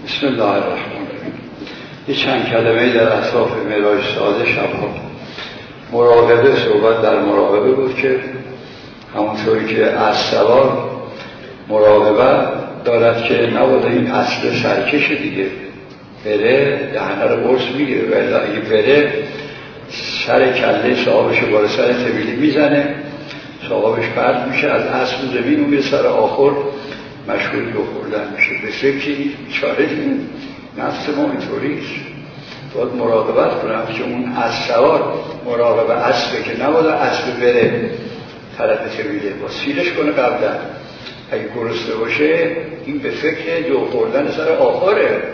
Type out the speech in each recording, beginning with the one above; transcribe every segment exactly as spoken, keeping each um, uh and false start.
بسم الله الرحمن الرحیم. یه چند کلمه در اطراف معراج ساده شبها مراقبه، صحبت در مراقبه بود که همونطوری که از سوار مراقبه دارد که نباید این اصل سرکش دیگه بره دهنه رو برس میگیره، ولی اگه بره سر کله صاحبش باره سر طویلی میزنه، صاحبش پرد میشه از اصل زمین و به سر آخر مشغول بخوردن میشه. به فکری چاره دیم نفس ما اینطوریست، باید مراقبت کنم که اون از سوار مراقبه اصله که نباید اصل بره طرف طویله، با سیرش کنه قبلا. اگه گرسنه باشه این به فکر جو خوردن سر آخره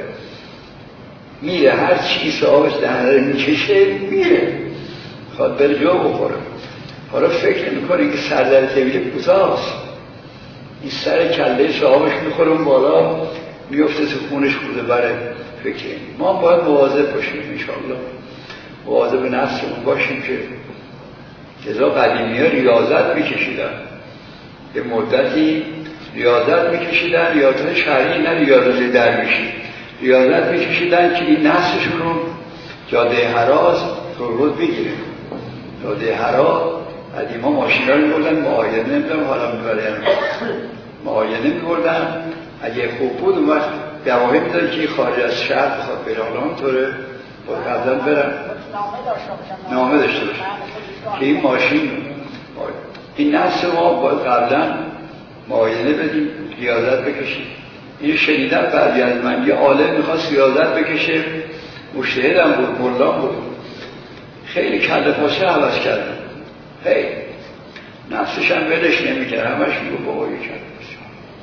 میره، هر چی صاحبش دهنه میکشه میره، خواهد بره جو بخوره. حالا فکر نمیکنه که سر در طویله کوتاست، این سر کله صاحبش میخوره اون بالا میفته تو خونش خوده بره فکر. ما باید مواظب باشیم انشاءالله، مواظب نفسمون باشیم که جزا قدیمی ها ریاضت میکشیدن، یه مدتی ریاضت میکشیدن، ریاضت شرعی نه ریاضت درویشی، ریاضت میکشیدن که این نفسشون رو جاده هراز رو بگیره. جاده هراز قدیما ماشینا رو میبردن معاینه، نمیدونم حالا میبرن معاینه میبردن، اگه خوب بود اون وقت دواهی میداد که خارج از شهر بخواد بره، حالا اونطوره باید قبلا برن نامه داشته باشن که این ماشین این نفس ما باید قبلا معاینه بدیم، ریاضت بکشیم. این شنیدن بعدی از من یه عالم میخواست ریاضت بکشه، مجتهدم بود، مردان بود، خیلی کله پاچه عوض کردن، خیلی نفسش هم ولش نمیکرد، همش میگو بابا یه کله پاچه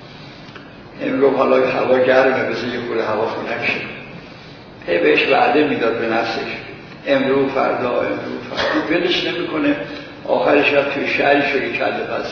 نمیگو حالا هوا گرمه بذار یه کوله هوا خنک شه، هی بهش وعده میداد به نفسش امرو فردا امرو فردا، ولش نمیکنه. آخر شب توی شهری شده کله پس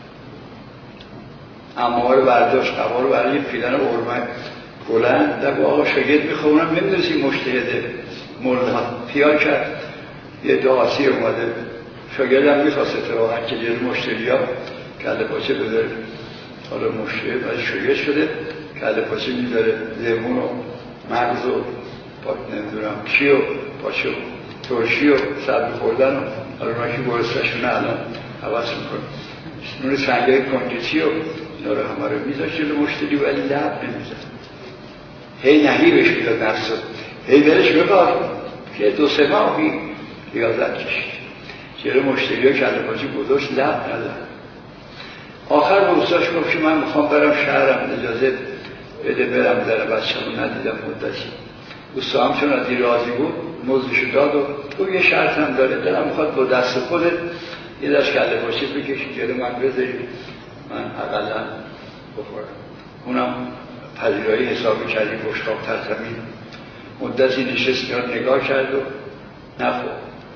اما رو برداشت، قبا رو برای پیلن ارمک بلند در آقا شاگرد میخوانم نمیدونستی مجتهده مردان پیار کرد، یه دعاسی اومده شاگردم میخواست اتفاقا که جلو مشتری ها کله پاچه بذاره، حالا مشتری باید شاگرد شده کله پاچه میذاره، لیمون و مغز و نمیدونم کی و پاچه و ترشی و سبزی خوردن و حالا ماشی گرسنه‌شونه الان حواس میکنه نور سنگای کنجسی و اینا رو همه رو میذاشت جلو مشتری ولی لب نمیزد، هی نهیبش میداد نفسه، هی برش بکار که دو سه ماهی ریاضت کشید جلو مشتری ها کله پاچه گذاشت، لب نداد. آخر روستاش گفت که من میخوام برم شهرم، اجازه بده برم در بچه رو ندیدم مدتی. دوستا هم چون از این راضی بود مزدشو داد و تو یه شرط هم داره، دلم میخواد با دست خودت یه دست کله پاچه بکشی جلو من بذاری من اقلا بخورم. اونم پذیرایی حسابی کردی بشتاب ترزمین مدتی نشست میاد نگاه کرد و نخورد.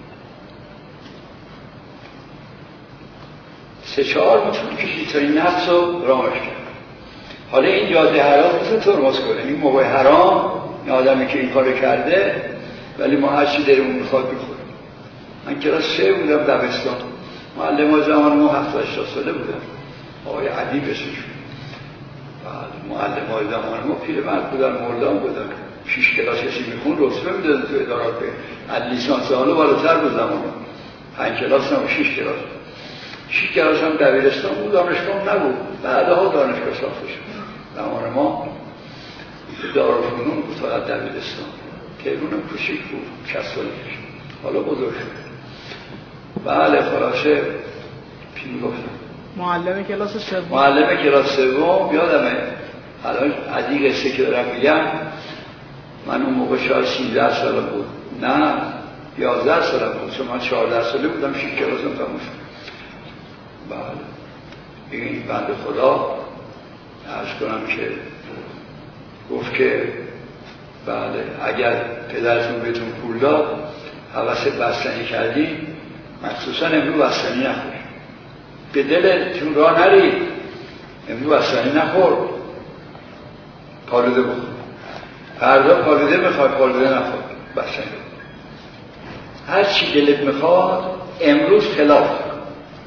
سه چهار مطور کشید تا این نفس رو رامش کرد. حالا این جاده حرام مثل ترمز کنه، این موقع حرام این آدمی که این کارو کرده، ولی ما هرچی داریم میخواد بخوریم. من کلاس سه بودم دبستان، معلم ها زمان ما هفت هشتاد ساله بودم، آقای عدی بسیش معلم های زمان ما پیرمرد بودن، مردان بودن، شیش کلاس کسی میخون رتبه میدادن تو ادارات، به لیسانس حالا بالاتر بود زمان ما، پنج کلاس نبود شیش کلاس، شیش کلاس هم دبیرستان بود، دانشگاه نبود، بعدها دانشگاه ساخته شد. زمان ما دارالفنون بود فقط دبیرستان، تهران کوچیک بود، شصت ساله کشید، حالا بزرگ شد. بله خلاصه پین گفتم معلم کلاس سوم معلم کلاس سوم یادمه. الان از این قصه که دارم میگم من اون موقع شاید سیزده ساله بود، نه یازده ساله بود، چون من چهارده ساله بودم شیش کلاسم تموم شد. بله این بنده خدا عرض کنم که گفت که بله اگر پدرتون بهتون پول داد حوث بستنی کردی، مخصوصا امروز بستنی نخور، به دلتون راه نرید، امروز بستنی نخور، پالوده بخور، فردا پالوده میخواد پالوده نخور، بستنی هر چی دلت میخواد امروز خلاف.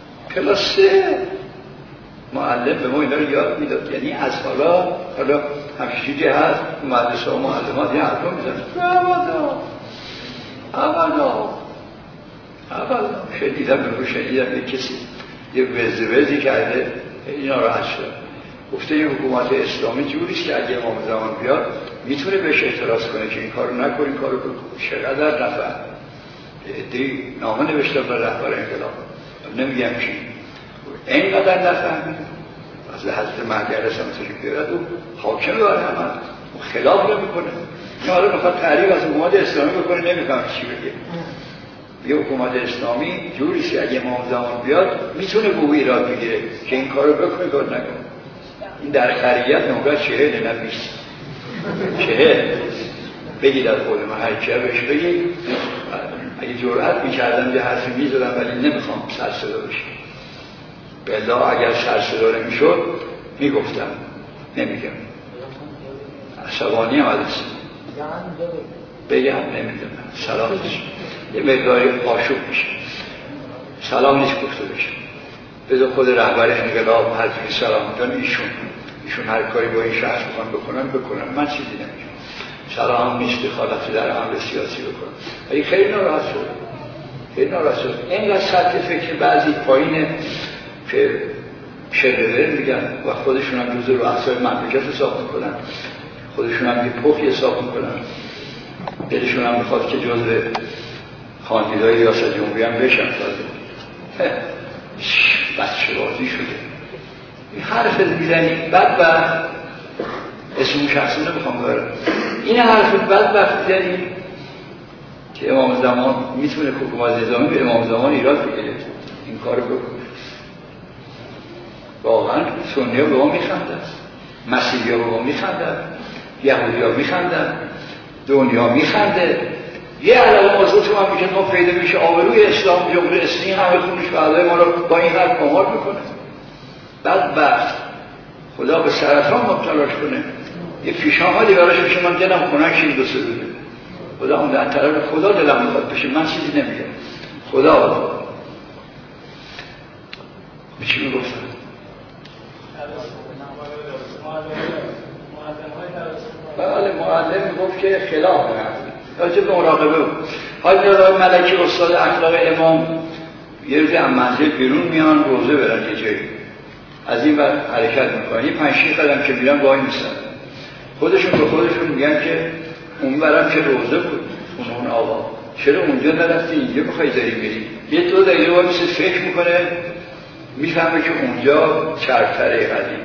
کلاس سه معلم به ما اینا رو یاد میداد، یعنی از حالا حالا همچین چیزی هست مدرسه و معلمات یه حرفا میزن ابدا ابدا ابدا شدیدم بگو شدیدم یه کسی یه وزی وزی کرده اینا راحت شد گفته این حکومت اسلامی جوریست که اگه امام زمان بیاد میتونه بهش اعتراض کنه که این کارو نکن این کارو کن چقدر نفر دی نامه نوشته برای رهبر انقلاب نمیگم چی اینقدر نفهمید از حضرت مهدی علیه السلام بیارد و حاکم داره همه خلاف نمیکنه این حالا میخواد تعریف از حکومت اسلامی بکنه نمیفهم چی بگه یه حکومت اسلامی جوریست که اگه امام زمان بیاد میتونه به ایراد بگیره که این کارو بکنه کار نکنه این در خریت نمگاه چهل نه بیست چهل بگید از خود من هر چیه بهش بگید اگه جرأت میکردم یه حرفی میزدم ولی نمیخوام سر صدا بشم بلا اگر سر صدا نمیشد میگفتم نمیگم عصبانی هم علیسی بگم نمیدونم سلام نیست یه مقداری آشوب میشه سلام نیست گفته بشه بذار خود رهبر انقلاب حضرت سلام میدن ایشون ایشون هر کاری با این شخص بخوان بکنن بکنن من چیزی نمیگم سلام نیست دخالتی در عمل سیاسی بکنن ولی خیلی ناراحت شد خیلی ناراحت شد اینقدر سطح فکر بعضی پایینه که شرده میگن و خودشون هم جزء رؤسای مملکت حساب میکنن خودشون هم یه پخی حساب میکنن دلشون هم میخواد که جزء خاندیدای ریاست جمهوری هم بشن تازه بچه بازی شده این حرف میزنی بدبخت اسم شخصی نمیخوام برم این حرف بدبخت میزنی که امام زمان میتونه حکومت نظامی به امام زمان ایراد بگیره این کارو بکنه واقعا سنی ها به ما میخندن مسیحی ها به ما میخندن یهودی ها میخندن دنیا میخنده یه علاوه موضوع تو هم میگه ما پیدا میشه آبروی اسلام جمهوری اسلامی همه خونش فعلای ما رو با این حرف کمال میکنه بدبخت خدا به سرطان مبتلاش کنه یه پیشنهادی براش بشه من دلم خنک شید دو سه دوده خدا اون در طرف خدا دلم میخواد بشه من چیزی نمیگم خدا به چی میگفتن بله معلم میگفت که خلاف نرفت راجب به مراقبه بود حالا را ملکی استاد اخلاق امام یه روزی هم منزل بیرون میان روزه برن یه جایی از این بر حرکت میکنن یه پنج شیش قدم که میرن وای میستن خودشون به خودشون میگن که اون برم که روزه بود اون اون آقا چرا اونجا نرفتی اینجا میخوای داری میری یه دو دقیقه وای میسته فکر میکنه میفهمه که اونجا چرفتره قدیم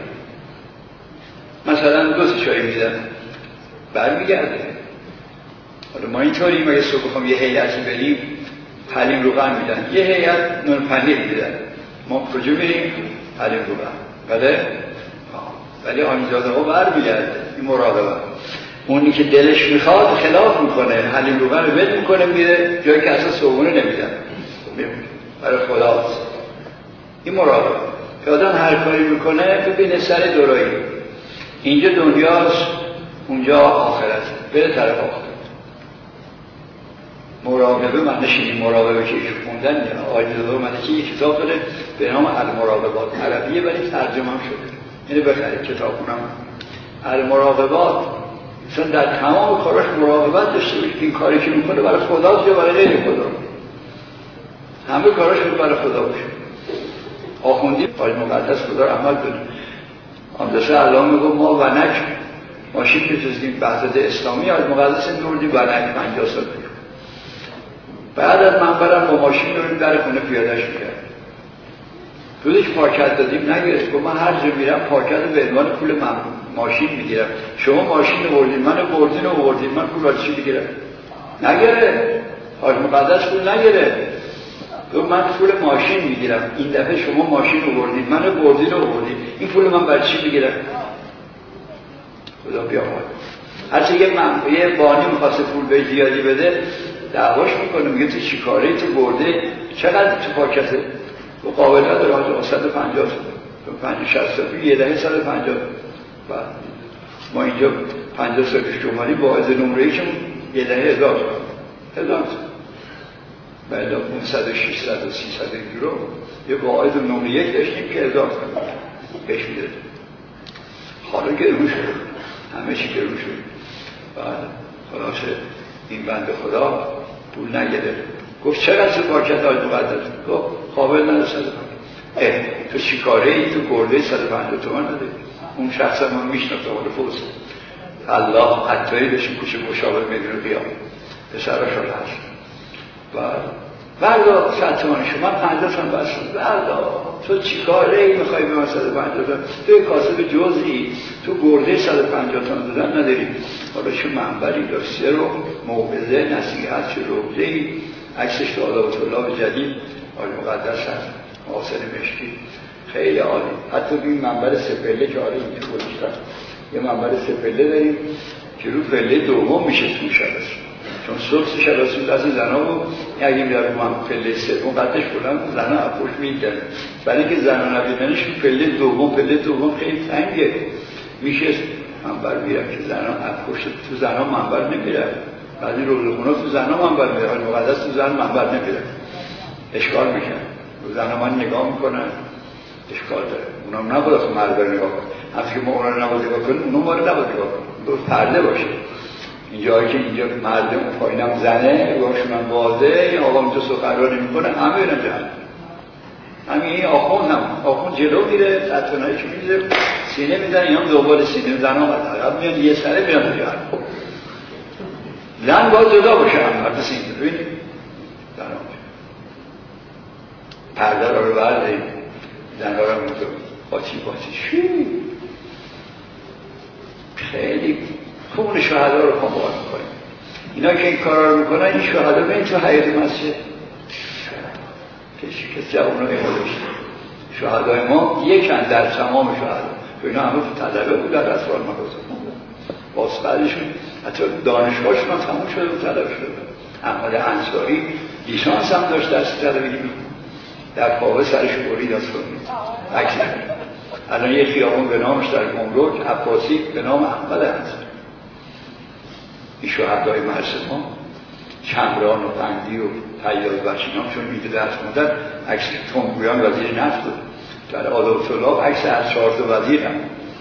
مثلا دو تا چای میدن برمیگرده حالا ما اینطوریم اگه صبح بخوام یه هیئتی بریم حلیم روغن میدن یه هیئت نون پنیر میدن ما کجا میریم حلیم روغن بله ولی آنجاده ها برمیگرده این مراقبه اونی که دلش میخواد خلاف میکنه حلیم روغن رو بد میکنه میره جایی که اصلا صبحونه نمیدن برای خداست این مراقبه که آدم هر کاری میکنه ببینه سر دورایی اینجا دنیاست اونجا آخرت بره طرف آخرت مراقبه من نشینی مراقبه که ایشون خوندن آیت الله ملکی یک کتاب داره به نام المراقبات عربیه ولی ترجمه هم شده اینو بخرید کتاب کنم المراقبات چون در تمام کاراش مراقبت داشته باشه این کاری که میکنه برای خداست یا برای غیر خدا همه کاراش برای خدا باشه آخوندی آج مقدس خدا رحمت کنه آمدسه الله میگو ما ونک ماشین میتوزدیم بحثد اسلامی آج مقدس دوردی ونک پنجاه سال بگیم بعد از من برم با ماشین داریم در خونه پیادش میکرد خودش پاکت دادیم نگرفت که من هر جا میرم پاکت رو به عنوان پول من ماشین میگیرم شما ماشین بردین من بردین و بردین من پول را چی میگیرم نگره آج مقدس پول نگره تو من پول ماشین میگیرم این دفعه شما ماشین رو بردین من بردین و بردین این پول من بر چی میگیرم خدا بیامرد هرچه یه من یه بانی میخواسته پول به زیادی بده دعواش میکنه میگه تو چی کاره تو برده چقدر تو پاکته تو قابل نداره آجا صد و پنجاه تو پنجاه شصت تو یه دهه صد و پنجاه ما اینجا پنجاه سال پیش اومدیم با از نمره‌ای که یه دهه هزار هزار بعد پانصد و ششصد و سیصد یورو یه قاعد نمره یک داشتیم که هزار پیش میداد حالا که روش همه چی گرون شد. بعد خلاصه این بنده خدا پول نگرفت. گفت چقدر سپاه کرد آقای مقدس؟ گفت قابل نداره صد و پنجاه. تو چی کاره ای؟ تو گرده صد و پنجاه تومن نداری. اون شخص من میشناخت اون فوز الله حتی بشین کوچه مشاور مدیر قیام پسراشون هست. بعد بردا صد تومن شما پنجاه تومن بس بردا تو چی کاره ای میخوای به من صد و پنجاه تومن؟ تو کاسب جزئی تو گرده صد و پنجاه تومن دادن نداری. حالا چه منبری داشته رو موعظه نصیحت چه روزه‌ای عکسش تو آدابت الله جدید آقای مقدس هست محسن مشکی خیلی عالی. حتی این منبر سپله که آره این تو گذاشتن یه منبر سپله داریم که رو پله دوم میشه تو شباسی، چون صبح شباسی دست زنها بود اگه میاد من پله سوم قدش بلند زنها اپوش میگن برای اینکه زنها نبیدنش پله دوم پله دوم خیلی تنگه میشه منبر میرم که زنها اپوش تو زنها منبر نمیرن. بعضی روزخونه تو زنها منبر میرن مقدس تو زن منبر نمیرن اشکال میشن. رو زنها من نگاه میکنن اشکال داره. اونا نباید تو مرد نگاه کنن. همچه که ما اونا رو نباید نگاه کنن اونا ما رو نباید نگاه کنن. دو پرده باشه. اینجایی که اینجا مردم پایینم زنه باشون هم واضحه این آقا اینجا سخنرانی میکنه همه اینا جهنم. همین این آخوند هم آخوند جلو میره تطنهایی که میره سینه میزن این هم دوباره سینه زن ها قطعه میان یه سره میان جهنم. زن باید جدا باشه هم مرد سینه ببینید زن ها پرده را رو بردهیم زن ها رو میگه باچی باچی شوی خیلی خون شهدا رو کمبار میکنیم. اینا که این کارا رو میکنن این شهدا بین تو حیات مسجد کسی که جوان رو ایمالوشت شهدای ما یکن در تمام شهدا تو اینا همه طلبه بود در اسوال مقاصد واسقلشون حتی دانشگاهشون هم تموم شده و طلب شده. احمد انصاری لیسانس هم داشت درس طلبگی در پاوه سرش برید از کنید اکسی الان یه خیابون به نامش در گمرک عباسی به نام احمد انصاری. این شهدای مرز ما چمران و قندی و طیار بچینام چون میده درس موندن عکس تنگویان وزیر نفت بود در آداب طلاب عکس از چهار تا وزیر هم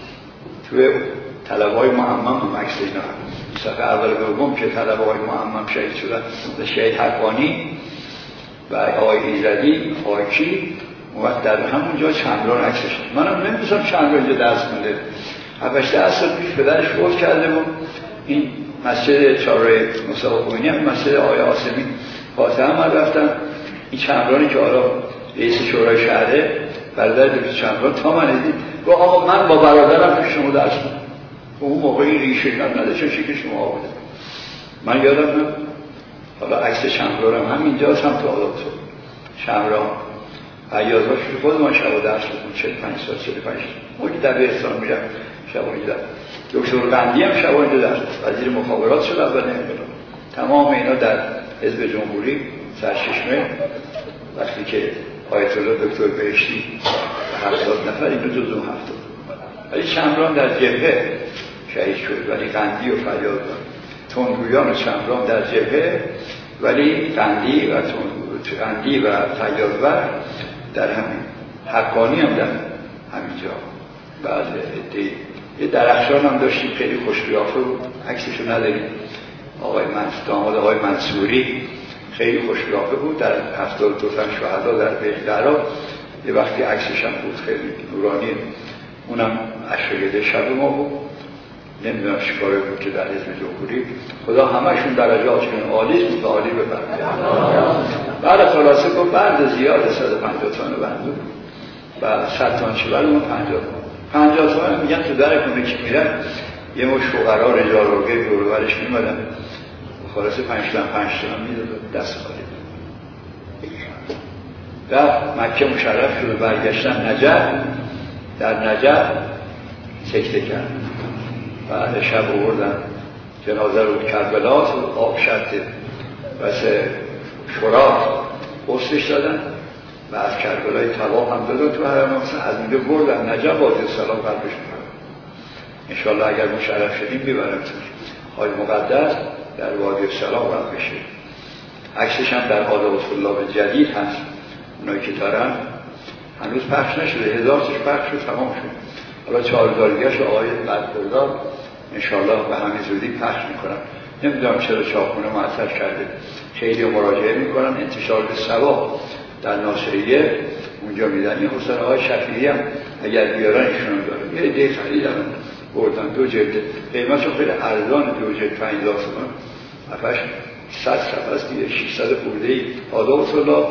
توی طلبه های معمم هم عکس اینا هم این صفحه اول دوم که طلبه های معمم شهید شدن شهید حقانی و آقای ایزدی خاکی و در همونجا چمران عکسش. منم نمیدونم چمران اینجا درس مونده هفتش ده سال پیش پدرش فوت کرده بود. این مسجد چهارراه مسابقونی هم مسجد آقای آسمی فاتحه هم رفتم. این چمرانی که حالا رئیس شورای شهره برادر دکتر چمران تا من دید گفت آقا من با برادرم پیش شما درس خوندم. اون موقع این ریشه کم نداشت که شما آورده. من یادم نه حالا عکس چمرانم همینجاست هم تو آداب تو چمران عیاداش که خود ما شب و درس بودم چهل و پنج سال چهل و پنج ما که در بهستان میرم شبانی در دکتر قندی هم شبانی درس وزیر مخابرات شد اول نمیدونم. تمام اینا در حزب جمهوری سرچشمه وقتی که آیت الله دکتر بهشتی هفتاد نفر اینو جزو هفتاد ولی چمران در جبهه شهید شد ولی قندی و فریاد تنگویان و چمران در جبهه ولی قندی و قندی و فریادور در همین حقانی هم در همینجا. بعد دی یه درخشان هم داشتیم خیلی خوشقیافه بود عکسشو نداریم آقای منصور داماد آقای منصوری خیلی خوشقیافه بود در هفتاد و دو تن شهدا در بهدرا یه وقتی عکسش هم بود خیلی نورانی اونم عشاگرد شب ما بود. نمیدونم چیکاره بود که در حزب جمهوری خدا همشون درجاتشون عالی بود عالی ببرد. بعد خلاصه گفت بعد زیاد صد و پنجاه تومن بنده و صد تومن چه برای اون پنجاه پنجاه تومن میگن تو در خونه که میرن یه مش فقرا رجال روگه دورورش میمدن خلاصه پنج تومن پنج تومن میداد دست خالی. در مکه مشرف شد و برگشتن نجف در نجف سکته کرد. بعد شب آوردن جنازه رو کربلا و آب شرط واسه شراب پستش دادن و از کربلای طواف هم دادن تو حرم مثلا از اینجا بردن نجف وادی سلام قلبش میکنن. انشالله اگر مشرف شدیم بیبرم حال مقدس در وادی سلام قلب بشه. عکسش هم در آداب طلاب جدید هست اونایی که دارن هنوز پخش نشده هزار تاش پخش شد تمام شد. حالا چهاردارگش آقای بدبردار انشاءالله به همین زودی پخش میکنم. نمیدونم چرا چاپخونه معطل کرده، خیلی مراجعه میکنن، انتشار به ثواب در ناشریه اونجا میدن. این حسن آقای شفیعی هم اگر بیارن ایشون داره، یه عده خریدن بردن، دو جلد، قیمتش خیلی ارزان، دو جلد پنج هزار تومان، افش صد صفحه است دیگه، ششصد خورده ای. آداب طلاب،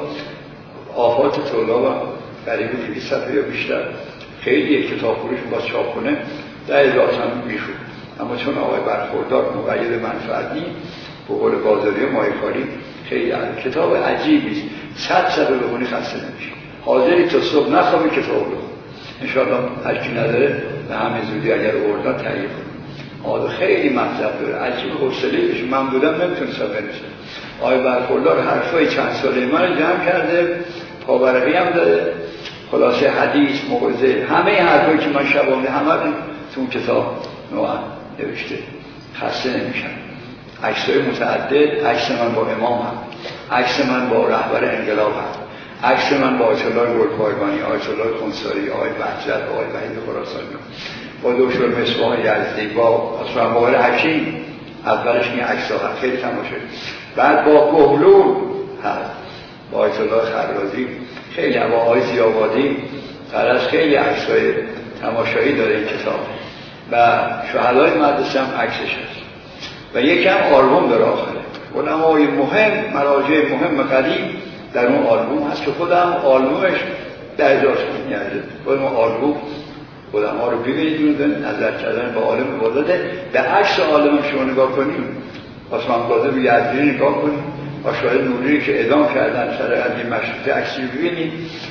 آفات طلاب هم قریب دویست صفحه یا بیشتر. خیلی یک کتاب فروش باز چاپ کنه ده هزار تومان میشود. اما چون آقای برخوردار مقید منفعت نیست، به قول بازاری و مایکاری خیلی عجیب. کتاب عجیبی است، صد صفحه بخونی خسته نمیشی، حاضری تا صبح نخوابی کتاب رو. انشاءالله هر کی نداره به همین زودی اگر اوردن تهیه کنیم. آده خیلی مطلب داره، عجیب حوصله بشه. من بودم نمیتونستم بنویسم. آقای برخوردار حرفای چند ساله من رو جمع کرده، پاورقی هم داده، خلاصه حدیث، موعظه، همه حرفایی که من شبانه همه رو تو اون کتاب نوعا نوشته، خسته نمیشم. عکسای متعدد، عکس من با امام هم، عکس من با رهبر انقلاب هم، عکس من با آیت الله گلپایگانی، آیت الله خونساری، آقای بهجت، آقای وحید خراسانی، با دکتر مصباح یزدی، با اصلا باقر حکیم. اولش این عکس‌ها خیلی تماشا، بعد با گهلول هست، با آیت الله خرازی، خیلی با آقای ضیاءآبادی، از خیلی عکسای تماشایی داره این کتاب. و شهدای مدرسه هم عکسش هست و یکم آلبوم داره آخره. علمای مهم، مراجع مهم قدیم در اون آلبوم هست که خودم آلبومش ده هزار تومان میارزه. خودم آلبوم علما رو ببینید، نظر کردن با عالم بازده. به عکس عالم شما نگاه کنیم، عثمان کاظم یزدی نگاه کنیم، آشوای نوری که اعدام کردن سر قضیه مشروطه عکسی رو ببینید،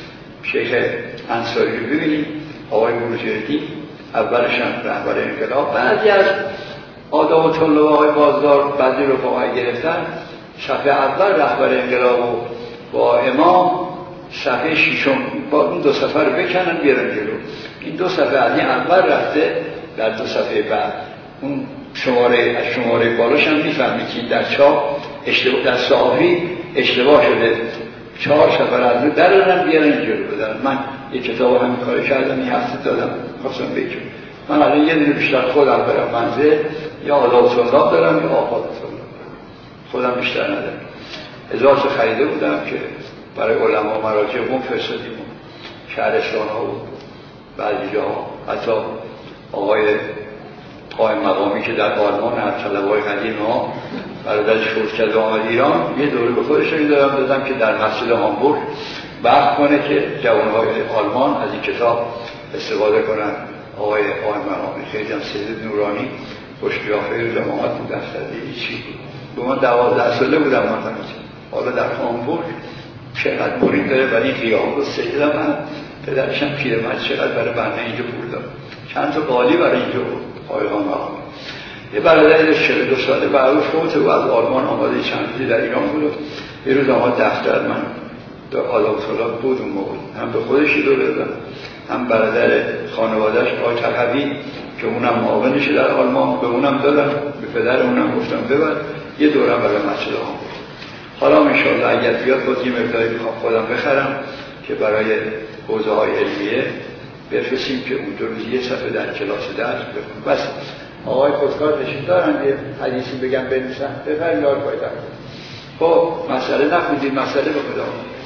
شیخ انصاری رو ببینید، آقای بروجردی اولش هم رهبر انقلاب. بعضی از آداب طلاب آقای بازدار بعضی رو فاقای گرفتن، صفحه اول رهبر انقلاب و با امام، صفحه ششم با اون دو صفحه رو بکنن بیارن جلو. این دو صفحه از این اول رفته در دو صفحه بعد. اون شماره از شماره بالاش هم میفهمید که در چاپ اشتباه، در صحافی اشتباه شده. چهار صفحه از اون درارن بیارن جلو بدن. من یک کتاب همین کار کردم، این هفته دادم خواستم بگم. من الان یه دونه بیشتر خودم برم منزل، یا آداب طلاب دارم یا آفات طلاب، خودم بیشتر ندارم. هزار تا خریده بودم که برای علما مراجع بوم فرستادیم، شهرستان ها و بعضی جاها، حتی آقای قائم مقامی که در آلمان هر طلبای قدیم ها برادرش فوت کرده آمد ایران، یه دوره به خودش رو دادم دادم که در مسجد هامبورگ وقت کنه که جوانهای آلمان از این کتاب استفاده کنن. آقای قائم مقامی خیلی هم سید نورانی خوش قیافه جماعت بود، دفتری چی بود. به من دوازده ساله بودم من، حالا در هامبورگ چقدر مرید داره برای این قیام رو سیدم. من پدرشم پیرمرد چقدر برای بنده اینجا بردم، چند تا قالی برای اینجا بود. آقای قائم مقامی یه برادر چهل و دو ساله برای فوت و از آلمان آماده چند روزی در ایران بود. یه روز آمد دفتر من در آداب طلاب بود اون موقع، هم به خودش دو دادم، هم برادر خانوادهش آقای تقوی که اونم معاونشه در آلمان، به اونم دادم، به پدر اونم گفتم ببر. یه دورم برای مسجد هم بود. حالا انشاءالله اگر بیاد باید یه مقداری میخوام خودم بخرم که برای حوزه های علمیه بفرستیم که اونجا روز یه صفحه در کلاس درس بخونم. بس آقای خودکار نشید دارن یه حدیثی بگم بنویسن بفرمایید یاد باید. خب مسئله نخوندید، مسئله به خدا.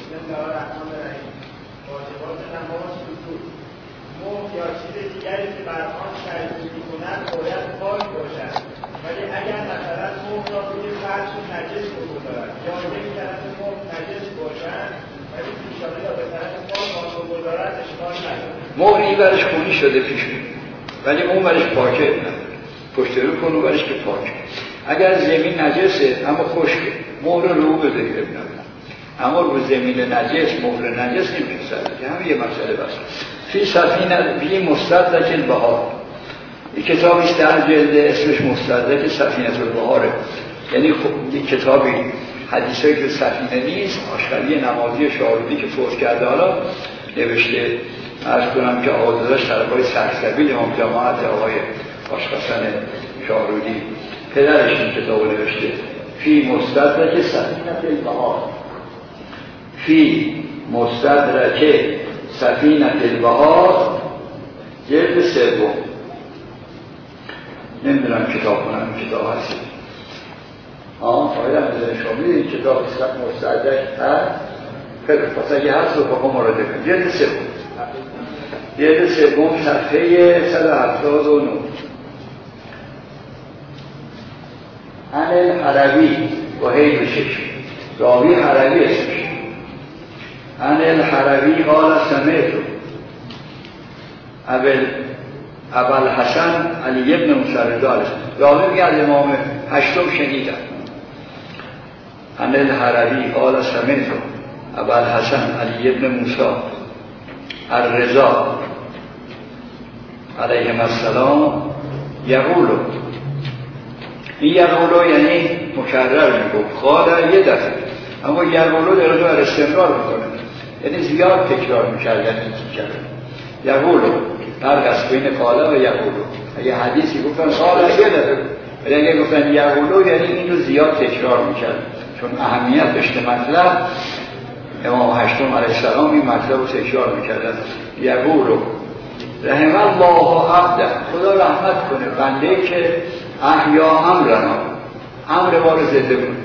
یا چیز دیگری که بر آن شریک می‌کنند باید پاک باشد، ولی اگر مثلا مهر را روی فرش نجس بگذارد یا یک طرف مهر نجس باشد ولی پیشانی را به طرف پاک آن بگذارد اشکال ندارد. مهر این برش خونی شده پیشون، ولی اون برش پاکه نداره. پشت رو کنو برش که پاکه. اگر زمین نجسه اما خشکه، مهر رو بذاری ببینم. اما رو زمین نجس مهر نجس نمی‌شه که همین یه مسئله بس. فی سفینه بی مستدرک البحار، این کتابی است در جلد اسمش مستدرک سفینه البحاره. یعنی این کتابی حدیثایی که سفینه نیست، آشغالی نمازی شاهرودی که فوت کرده حالا نوشته. عرض کنم که آقاداداش طرفای سرسبیل امام جماعت آقای آشقاسن شاهرودی پدرش این کتاب نوشته. فی مستدرک سفینه البحار، فی مستدرک سفینه البحار جلد سوم. نمیدونم کتاب کنم کتاب هستی آه فایده هم بزنه شما میدید کتاب مستعدک هست خیلی پس اگه هست رو با هم مراجعه کنید جلد سوم جلد سوم صفحه صد و هفتاد و نه عن الحروی و هی بشش راوی حروی اسمش عن الحروی قال سمعت اول اول حسن علی ابن موسی رضا راوی میگه از امام هشتم شنیدم عن الحروی قال سمعت اول حسن علی ابن موسی الرضا علیهم السلام یقول این یقولو یعنی مکرر میگفت قال یه دفعه اما یقولو در رجوع استمرار میکنه یعنی زیاد تکرار میکردن این تکرار یقولو فرق است بین قال و یقولو اگه حدیثی گفتن قال یه دفعه ولی اگه گفتن یقولو یعنی این رو زیاد تکرار میکرد چون اهمیت داشته مطلب امام هشتم علیه السلام این مطلب رو تکرار میکردن یقولو رحم الله عبده خدا رحمت کنه بنده که احیا امرنا امر ما رو زنده کنه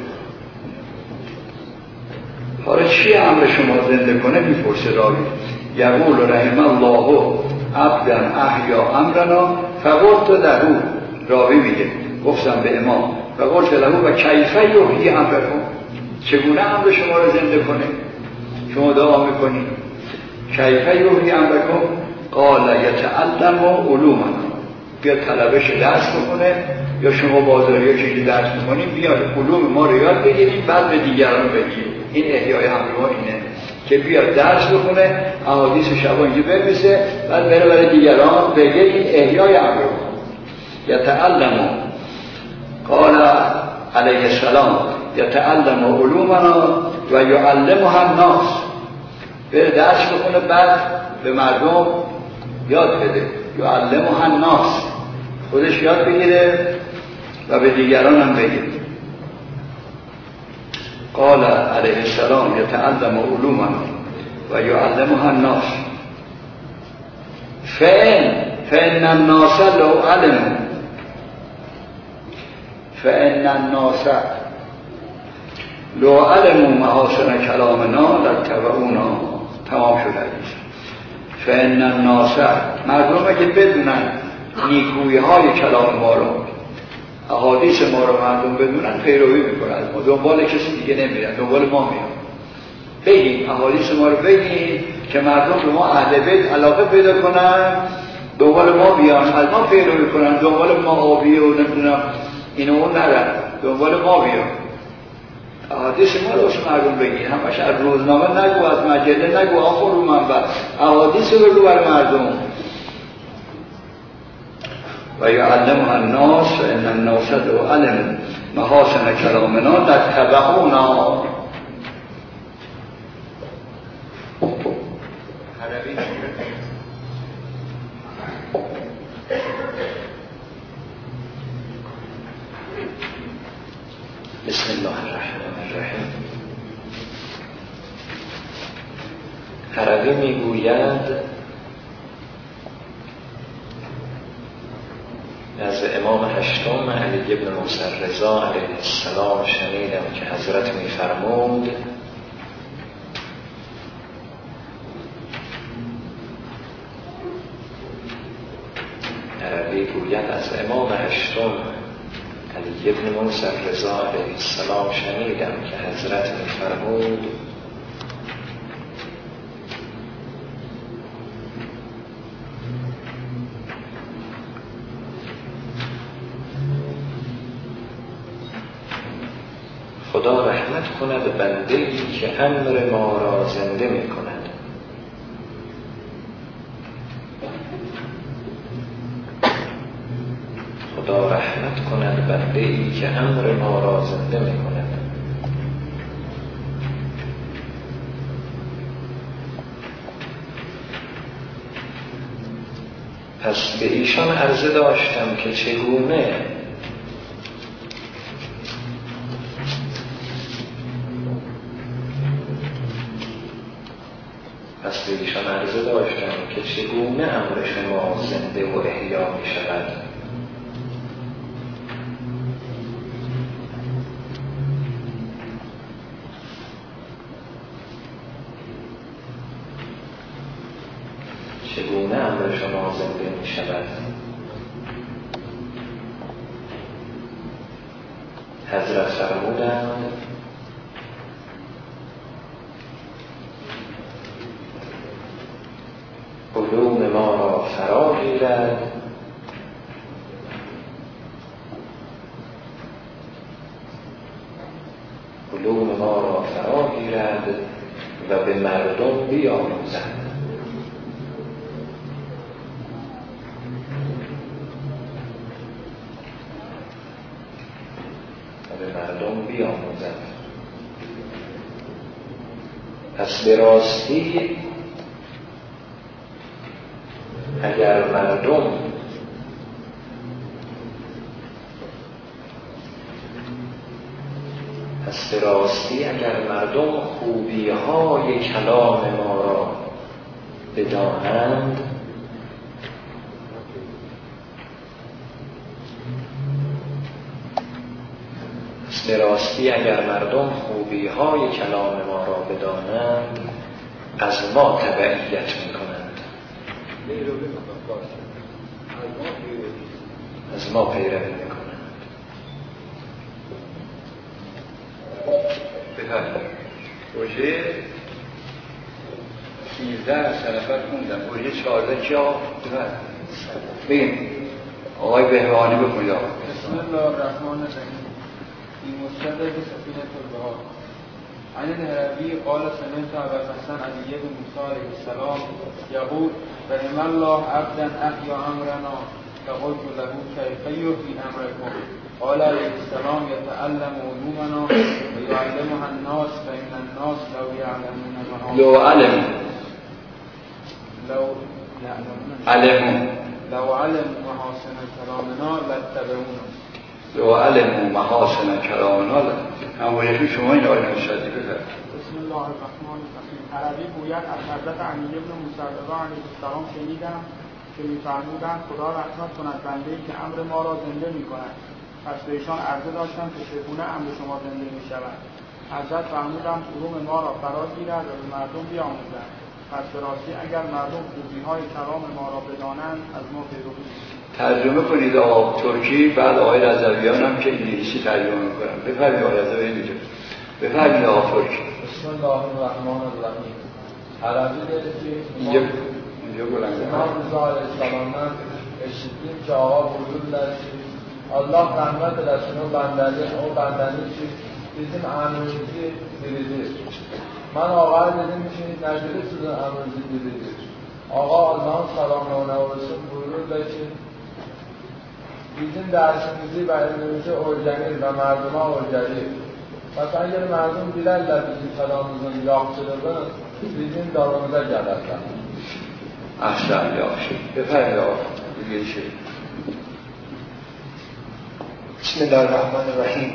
حالا چی امر شما زنده کنه میپرسه راوی یقول رحم الله عبدا احیا امرنا فقلت له راوی میگه گفتم به امام فقلت له و کیف یحیی امرکم چگونه امر شما رو زنده کنه شما دعا میکنید کیف یحیی امرکم قال یتعلم علومنا بیا طلبش درس بکنه یا شما بازاری ها چیزی درس بکنیم بیا علوم ما رو یاد بگیریم بعد به دیگران بگیریم این احیای امر ما اینه که بیا درس بکنه احادیث شبا اینجا بنویسه بعد بره برای دیگران بگه این احیای امر ما یتعلم قال علیه السلام یتعلم علومنا و یعلمها الناس بره درس بکنه بعد به مردم یاد بده یعلمها الناس خودش یاد بگیره و به دیگران هم بگیره قال علیه السلام یتعلم علومنا و یعلمها الناس فان فان الناس لو علموا فان الناس لو علموا محاسن کلامنا لاتبعونا تمام شد حدیث فان الناس مردم که بدونن نیکویی های کلام ما رو احادیث ما رو مردم بدونن پیروی میکنن ما دنبال کسی دیگه نمیرن دنبال ما میرن بگیم احادیث ما رو بگیم که مردم به ما اهل بیت علاقه پیدا کنن دنبال ما بیان از ما پیروی کنن دنبال ما آبی و نمیدونم اینو اون نرن دنبال ما بیان احادیث ما رو مردم بگین همش از روزنامه نگو از مجله نگو آخر رو منبع احادیث رو بگو برای مردم و یعلمها الناس ان الناس لو علموا محاسن کلامنا لاتبعونا بسم الله الرحمن الرحیم حربی میگوید از امام هشتم علی ابن موسی رضا علیه السلام شنیدم که حضرت میفرمود حربی گوید از امام هشتم علی ابن موسی رضا علیه السلام شنیدم که حضرت میفرمود خدا رحمت کند بنده‌ای که امر ما را زنده می کند. خدا رحمت کند بنده‌ای که امر ما را زنده می کند. پس به ایشان عرضه داشتم که چگونه پس به ایشان عرضه داشتم که چگونه امر شما زنده و احیا می شود. چگونه امر شما زنده می شود؟ حضرت فرمودند علوم ما را فرا گیرد علوم ما را فرا گیرد و به مردم بیاموزد. و به مردم بیاموزد. پس به راستی اگر مردم پس به راستی اگر مردم خوبی های کلام ما را بدانند پس به راستی اگر مردم خوبی های کلام ما را بدانند از ما تبعیت می کنند، از ما پیروی می کنند. بفرمایید. روژه سیزده از سنفر خوندم، روژه چهارده جا بگیم آقای بهوانی بخونید. بسم الله الرحمن الرحیم. این مستدد سفینه البحار عن الهروی قال سمعت ابا الحسن علی بن موسی علیه السلام یقول رحم الله عبدا احیا امرنا فقلت له کیف یحیی امرکم قال علیه السلام یتعلم علومنا و یعلمها الناس فإن الناس لو یعلمون محاسن لو علم لو یعلمون علمون لو علم محاسن کلامنا لاتبعونا لو علم محاسن کلامنا. همونیشون شما این آیه نشدی بذارد. بسم الله الرحمن الرحیم. عربی گوید از حضرت علی بن موسی علیه السلام شنیدم که می‌فرمودند خدا رحمت کند بنده‌ای که امر ما را زنده می‌کند. پس به ایشان عرضه داشتم که چگونه امر شما زنده می‌شود. حضرت فرمودند علوم ما را فرا گیرد و به مردم بیاموزد. پس به راستی اگر مردم خوبی‌های کلام ما را بدانند از ما پیروی ترجمه کنید آقا ترکی، بعد آقای رضویان هم که انگلیسی ترجمه میکنن. بفرمایید آقای رضویان اینجا. بفرمایید آقا ترکی. بسم الله الرحمن الرحیم. عربی دارید که اینجا اینجا بلنده. امام رضا علیه السلام اشیدیم که آقا بزرگ داشتید Allah rahmet eləsin o bəndəli, o bəndəli ki bizim əmrimizi diridir. Mən ağaya dedim ki nə görə sizin əmrinizi diridir? Ağa Allah'ın salamlarına olsun buyurur da ki bizim dersimizi ve ilmimizi öğrenir ve merduma öğrenir. Mesela eğer merdum bilərlər bizim salamımızın yaxşılığını bizim dalımıza gələrlər. Ahsan, yaxşı. Befərmə o, bir şey. Bismillahirrahmanirrahim.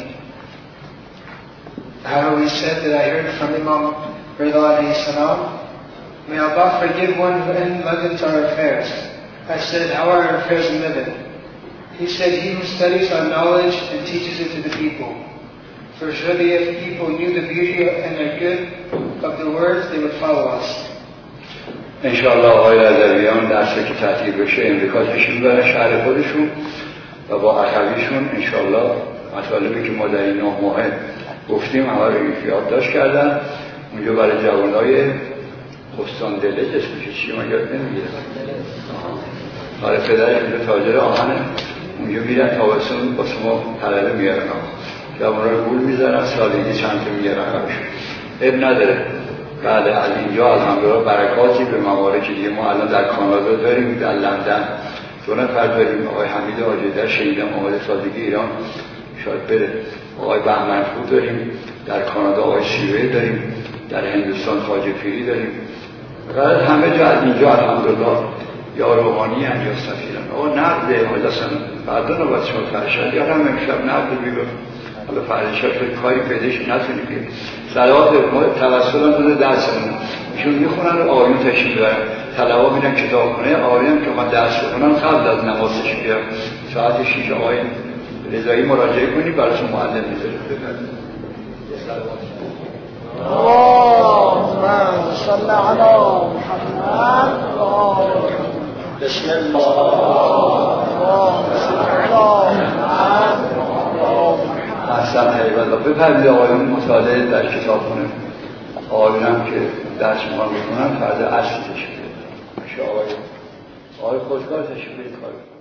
Harawi said that I heard from Imam Rida alayhi salam, may Allah forgive one who enlevens our affairs. I said, how are our affairs enlivened? He said, he who studies our knowledge and teaches it to the people. For surely if people knew the beauty and the good of the words, they would follow us. انشاءالله آقای رضویان درسته که تعطیل بشه امریکا تشریف برن شهر خودشون و با اخویشون انشاءالله مطالبی که ما در این نه ماه گفتیم همه رو یادداشت کردن. اونجا برای جوانای خستان دلج اسمش چی من یاد نمیگیرم. آره پدرش اونجا تاجر آهنه، اونجا میرن تابستون با شما طلبه میارن، جوانای گول میزنن سالگی چند تا میارن همشون. اب نداره. بعد از اینجا الحمدلله برکاتی به مواردی که ما الان در کانادا داریم، در لندن دو نفر داریم. آقای حمید آجدر شنیدم آمده سازگی ایران شاید بره. آقای بهمنفور داریم در کانادا، آقای شیوه داریم در هندوستان، خواجه پیری داریم. بعد همه جا از اینجا الحمدلله یا روحانی هم یا سفیرن. آقا نقده حالا بعدا نباید شما فرشد یا هم امشب نقده بیگم حالا فرشد شد کاری پیداش نتونی بید صلوات ما توسط هم داده درسمونه ایشون میخونن و آیون تشریف برن طلبا میرن کتاب خونه. آیون که من درس بخونم قبل از نمازش بیارم ساعت شیش آقای رضایی مراجعه کنی براشون معلم میذاره. اللهم صل على محمد و آل بسم الله. احسن حقیقت بفرمید آقایون مطالعه در کتابخونه آقایون هم که درس ما رو میکنن فرض اصلی تشکیل بده. آقای آقای خوشگار تشکیل بده کار